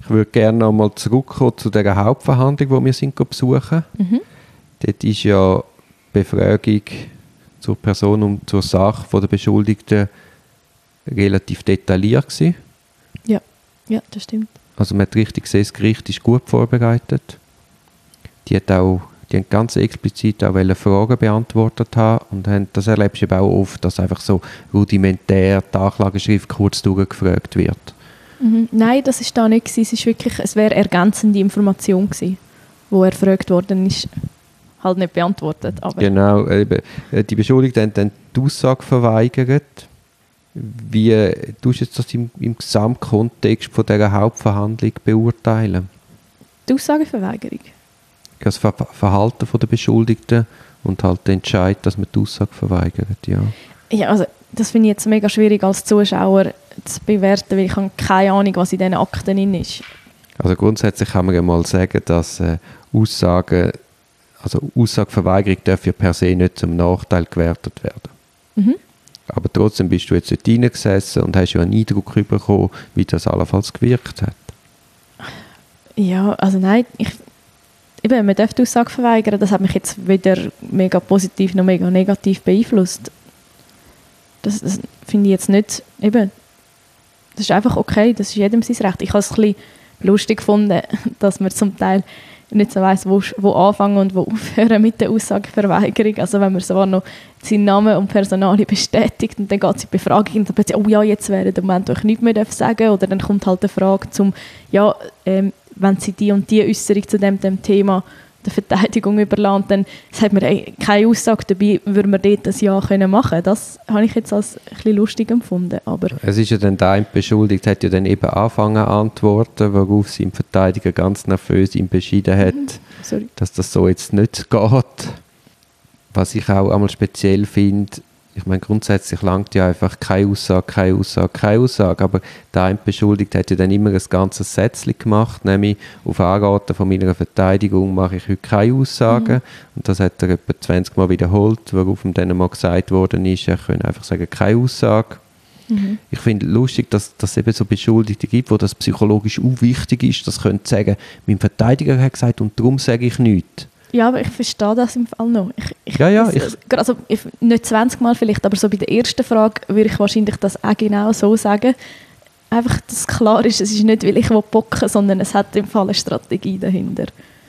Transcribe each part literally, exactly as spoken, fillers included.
Ich würde gerne noch mal zurückkommen zu der Hauptverhandlung, die wir sind besuchen. Mhm. Dort ist ja die Befragung zur Person und zur Sache von der Beschuldigten relativ detailliert gewesen. Ja, ja, das stimmt. Also man hat richtig gesehen, das Gericht ist gut vorbereitet. Die hat auch, die haben ganz explizit auch Fragen beantwortet haben und haben, das erlebst du eben auch oft, dass einfach so rudimentär die Anklageschrift kurz durchgefragt wird. Mhm. Nein, das war da nicht. Es ist wirklich, es wäre ergänzende Information gewesen, wo er gefragt worden ist, halt nicht beantwortet. Aber Genau, eben, die Beschuldigten haben dann die Aussage verweigert. Wie tust du jetzt das im, im Gesamtkontext von dieser Hauptverhandlung beurteilen? die Aussageverweigerung? Das Ver Verhalten der Beschuldigten und halt der Entscheid, dass man die Aussage verweigert, ja. Ja, also das finde ich jetzt mega schwierig als Zuschauer zu bewerten, weil ich habe keine Ahnung, was in diesen Akten drin ist. Also grundsätzlich kann man ja mal sagen, dass äh, Aussagen, also Aussageverweigerung darf ja per se nicht zum Nachteil gewertet werden. Mhm. Aber trotzdem bist du jetzt dort reingesessen und hast ja einen Eindruck bekommen, wie das allenfalls gewirkt hat. Ja, also nein, ich, eben, man darf die Aussage verweigern, das hat mich jetzt weder mega positiv noch mega negativ beeinflusst. Das, das finde ich jetzt nicht, eben, das ist einfach okay, das ist jedem sein Recht. Ich habe es ein bisschen lustig gefunden, dass man zum Teil nicht so weiss, wo, wo anfangen und wo aufhören mit der Aussageverweigerung. Also wenn man zwar noch seinen Namen und Personalien bestätigt und dann geht es in die Befragung und dann plötzlich, oh ja, jetzt wäre der Moment, wo ich nichts mehr sagen darf. Oder dann kommt halt die Frage zum, ja, ähm, wenn sie die und die Äußerung zu dem, dem Thema der Verteidigung überlassen, dann sagt man, ey, keine Aussage dabei, würde man dort das Ja können machen. Das habe ich jetzt als ein bisschen lustig empfunden. Aber es ist ja dann der beschuldigt, hat ja dann eben angefangen zu antworten, worauf sein Verteidiger ganz nervös ihm beschieden hat, Sorry. dass das so jetzt nicht geht. Was ich auch einmal speziell finde, ich meine, grundsätzlich langt ja einfach keine Aussage, keine Aussage, keine Aussage, aber der Beschuldigte hat ja dann immer ein ganzes Sätzchen gemacht, nämlich auf Anraten von meiner Verteidigung mache ich heute keine Aussagen. Mhm. Und das hat er etwa zwanzig Mal wiederholt, worauf ihm dann mal gesagt worden ist, er könne einfach sagen, keine Aussage. Mhm. Ich finde es lustig, dass es eben so Beschuldigte gibt, wo das psychologisch auch wichtig ist, dass können sagen, mein Verteidiger hat gesagt und darum sage ich nichts. Ja, aber ich verstehe das im Fall noch. Ich, ich, ja, ja. Ich, also, ich, nicht zwanzig Mal vielleicht, aber so bei der ersten Frage würde ich wahrscheinlich das auch genau so sagen. Einfach, dass es klar ist, es ist nicht, weil ich bocken will, sondern es hat im Fall eine Strategie dahinter.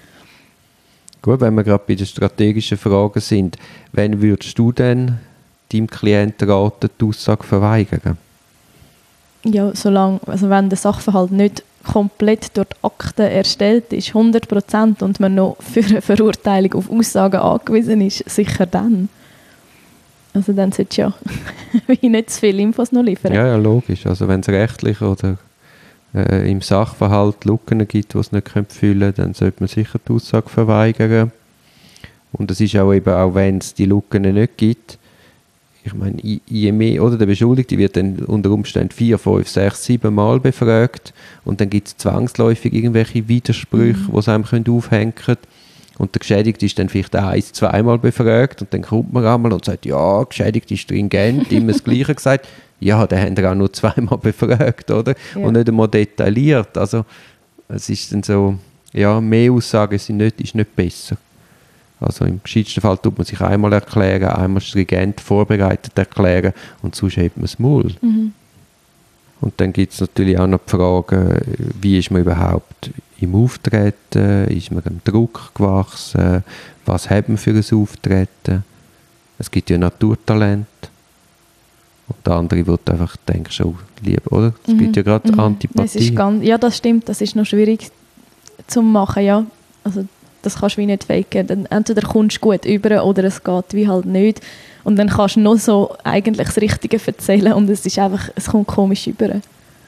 Gut, wenn wir gerade bei den strategischen Fragen sind, wann würdest du denn deinem Klienten raten, die Aussage verweigern? Ja, solange, also wenn der Sachverhalt nicht komplett durch die Akten erstellt ist, hundert Prozent, und man noch für eine Verurteilung auf Aussagen angewiesen ist, sicher dann. Also dann sollte ja wie nicht zu viele Infos noch liefern. Ja, ja, logisch. Also wenn es rechtlich oder äh, im Sachverhalt Lücken gibt, die es nicht füllen können, dann sollte man sicher die Aussage verweigern. Und es ist auch eben, auch wenn es die Lücken nicht gibt, ich meine, je mehr, oder der Beschuldigte wird dann unter Umständen vier, fünf, sechs, sieben Mal befragt und dann gibt es zwangsläufig irgendwelche Widersprüche, mhm. die es einem aufhängen können. Und der Geschädigte ist dann vielleicht ein-, zweimal befragt und dann kommt man einmal und sagt, ja, Geschädigte ist stringent, immer das Gleiche gesagt. Ja, dann haben wir auch nur zweimal befragt, oder? Ja. Und nicht einmal detailliert. Also es ist dann so, ja, mehr Aussagen sind nicht, ist nicht besser. Also im gescheitsten Fall tut man sich einmal erklären, einmal stringent vorbereitet erklären und sonst hebt man das Maul. Mhm. Und dann gibt es natürlich auch noch die Frage, wie ist man überhaupt im Auftreten, ist man dem Druck gewachsen, was hat man für ein Auftreten. Es gibt ja Naturtalent. Und der andere wird einfach, denkst du, lieber, oder? Es mhm. gibt ja gerade mhm. Antipathie. Ist ganz, ja, das stimmt, das ist noch schwierig zu machen, ja. Also das kannst du wie nicht faken. Dann entweder kommst du gut über oder es geht wie halt nicht. Und dann kannst du noch so eigentlich das Richtige erzählen und es ist einfach, es kommt komisch über.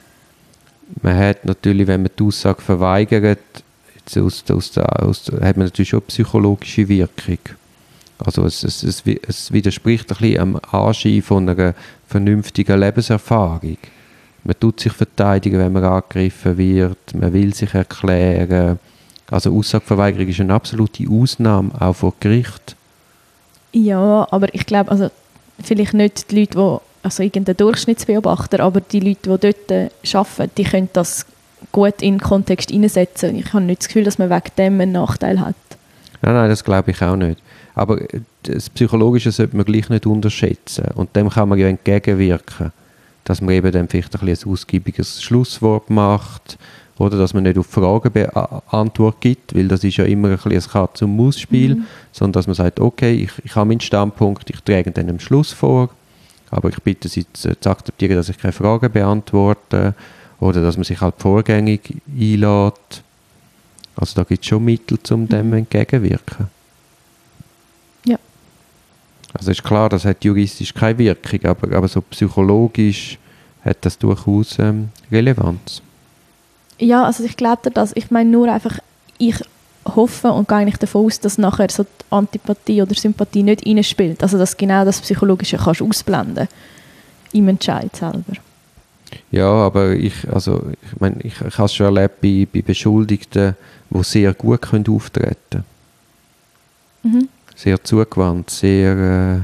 Man hat natürlich, wenn man die Aussage verweigert, jetzt aus, aus, aus, hat man natürlich schon eine psychologische Wirkung. Also es, es, es, es widerspricht ein bisschen am Anschein von einer vernünftigen Lebenserfahrung. Man tut sich verteidigen, wenn man angegriffen wird, man will sich erklären. Also Aussageverweigerung ist eine absolute Ausnahme, auch vor Gericht. Ja, aber ich glaube, also vielleicht nicht die Leute, die, also irgendein Durchschnittsbeobachter, aber die Leute, die dort arbeiten, die können das gut in den Kontext hineinsetzen. Ich habe nicht das Gefühl, dass man wegen dem einen Nachteil hat. Nein, nein, das glaube ich auch nicht. Aber das Psychologische sollte man gleich nicht unterschätzen. Und dem kann man ja entgegenwirken. Dass man eben dann vielleicht ein, ein ausgiebiges Schlusswort macht oder dass man nicht auf Fragen Be- Antwort gibt, weil das ist ja immer ein, ein Katz- und Maus-Spiel, mhm. sondern dass man sagt, okay, ich, ich habe meinen Standpunkt, ich trage dann am Schluss vor, aber ich bitte Sie zu, zu akzeptieren, dass ich keine Fragen beantworte oder dass man sich halt vorgängig einlädt. Also da gibt es schon Mittel, um dem mhm. entgegenwirken. Ja. Also ist klar, das hat juristisch keine Wirkung, aber, aber so psychologisch hat das durchaus ähm, Relevanz. Ja, also ich glaube das. Ich meine nur einfach, ich hoffe und gehe eigentlich davon aus, dass nachher so die Antipathie oder Sympathie nicht reinspielt. Also dass genau das Psychologische kannst du ausblenden im Entscheid selber. Ja, aber ich, also, ich meine, ich, ich habe es schon erlebt bei, bei Beschuldigten, die sehr gut können auftreten können. Mhm. Sehr zugewandt, sehr äh,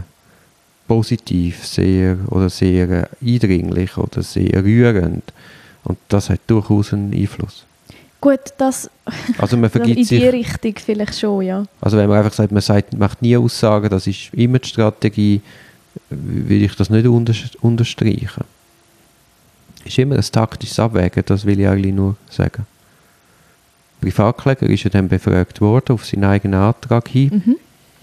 positiv, sehr, oder sehr äh, eindringlich oder sehr rührend. Und das hat durchaus einen Einfluss. Gut, das also man vergibt in die sich, Richtung vielleicht schon, ja. Also wenn man einfach sagt, man sagt, macht nie Aussagen, das ist immer die Strategie, will ich das nicht unterstreichen. Es ist immer ein taktisches Abwägen, das will ich eigentlich nur sagen. Der Privatkläger ist ja dann befragt worden auf seinen eigenen Antrag hin. Mhm.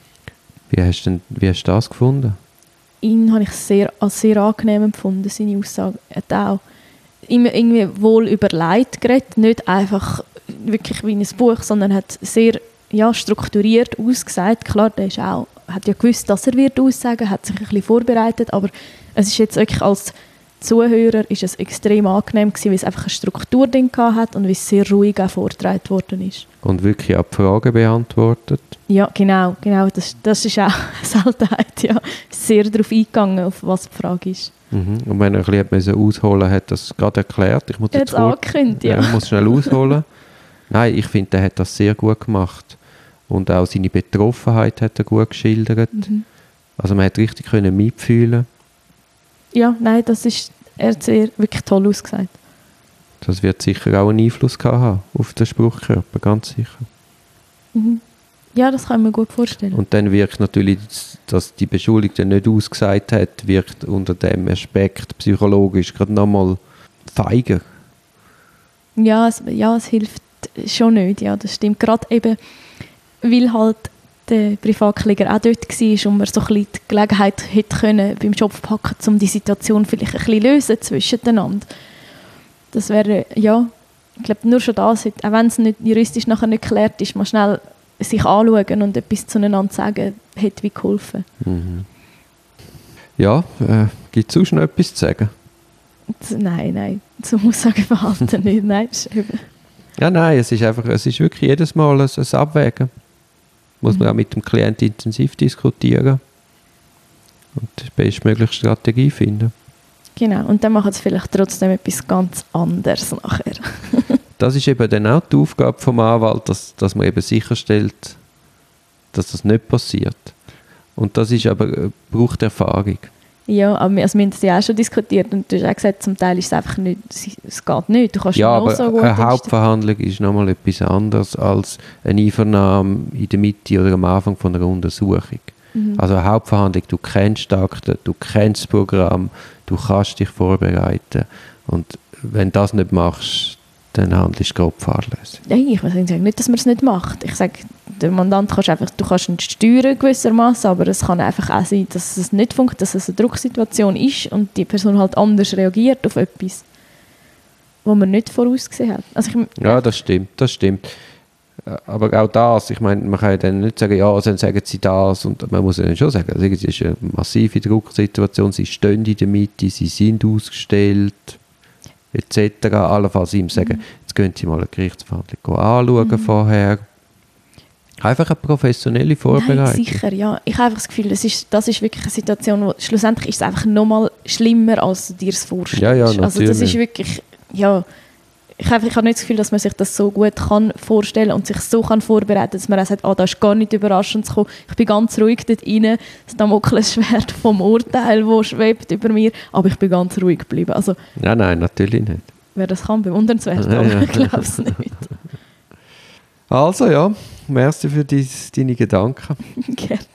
Wie hast du denn, wie hast du das gefunden? Ihn habe ich sehr, als sehr angenehm empfunden, seine Aussage. Er hat auch immer irgendwie wohl überlegt geredet, nicht einfach wirklich wie in ein Buch, sondern hat sehr ja, strukturiert ausgesagt. Klar, der ist auch, hat ja gewusst, dass er wird aussagen, hat sich ein bisschen vorbereitet, aber es ist jetzt wirklich als Zuhörer ist es extrem angenehm gewesen, weil es einfach eine Struktur drin hat und wie es sehr ruhig auch vorgetragen worden ist. Und wirklich auch die Fragen beantwortet? Ja, genau, genau. Das, das ist auch eine Seltenheit, ja. Sehr darauf eingegangen, auf was die Frage ist. Mhm. Und wenn er ein bisschen ausholen hat das gerade erklärt. Ich muss er hat es angekündigt, ja. ja. Ich muss schnell ausholen. Nein, ich finde, er hat das sehr gut gemacht. Und auch seine Betroffenheit hat er gut geschildert. Mhm. Also man hat richtig können mitfühlen. Ja, nein, das ist, er hat sehr, wirklich toll ausgesagt. Das wird sicher auch einen Einfluss haben auf den Spruchkörper, ganz sicher. Mhm. Ja, das kann ich mir gut vorstellen. Und dann wirkt natürlich, dass die Beschuldigte nicht ausgesagt hat, wirkt unter dem Aspekt psychologisch gerade nochmal feiger. Ja es, ja, es hilft schon nicht, ja, das stimmt. Gerade eben, weil halt der Privatkläger auch dort war und man so ein bisschen die Gelegenheit hätte können, beim Schopf packen, um die Situation vielleicht ein bisschen lösen zwischeneinander. Das wäre, ja, ich glaube, nur schon das, auch wenn es nicht juristisch nachher nicht geklärt ist, mal schnell sich anschauen und etwas zueinander sagen, hätte wie geholfen. Mhm. Ja, äh, gibt es sonst noch etwas zu sagen? Nein, nein, zum Aussageverhalten nicht, nein. Ja, nein, es ist einfach, es ist wirklich jedes Mal ein, ein Abwägen. Muss man mhm. auch mit dem Klienten intensiv diskutieren und die bestmögliche Strategie finden. Genau, und dann machen sie vielleicht trotzdem etwas ganz anderes nachher. Das ist eben dann auch die Aufgabe vom Anwalt, dass, dass man eben sicherstellt, dass das nicht passiert. Und das ist aber, äh, braucht Erfahrung. Ja, aber wir, also wir haben das ja auch schon diskutiert und du hast auch gesagt, zum Teil ist es einfach nicht, es geht nicht. Du kannst ja, aber so gut eine Hauptverhandlung ist nochmal etwas anderes als eine Einvernahme in der Mitte oder am Anfang von einer Untersuchung. Mhm. Also eine Hauptverhandlung, du kennst die Akten, du kennst das Programm, du kannst dich vorbereiten und wenn du das nicht machst, dann handelst du grob fahrlässig. Nein, ich sage nicht, dass man es nicht macht. Ich sage, der Mandant kannst einfach, du kannst ihn steuern gewissermaßen, aber es kann einfach auch sein, dass es nicht funktioniert, dass es eine Drucksituation ist und die Person halt anders reagiert auf etwas, was man nicht vorausgesehen hat. Also ich, ja, das stimmt, das stimmt. Aber auch das, ich meine, man kann ja dann nicht sagen, ja, dann sagen sie das und man muss ja dann schon sagen, also es ist eine massive Drucksituation, sie stehen in der Mitte, sie sind ausgestellt, et cetera. Allenfalls ihm sagen, mhm. jetzt gehen Sie mal eine Gerichtsverhandlung anschauen mhm. vorher. Einfach eine professionelle Vorbereitung. Nein, sicher, ja. Ich habe einfach das Gefühl, das ist, das ist wirklich eine Situation, wo schlussendlich ist es einfach nochmal schlimmer, als du dir es vorstellst. Ja, ja, natürlich. Also das ist wirklich, ja, ich habe, ich habe nicht das Gefühl, dass man sich das so gut kann vorstellen und sich so kann vorbereiten, dass man auch sagt, ah, das ist gar nicht überraschend zu kommen. Ich bin ganz ruhig dort rein, das Damoklesschwert vom Urteil, das schwebt über mir, aber ich bin ganz ruhig geblieben. Also, nein, nein, natürlich nicht. wer das kann, bewundernswert, Ja, aber ja. ich glaube es nicht. Also ja, merci für dies, deine Gedanken. Gerne.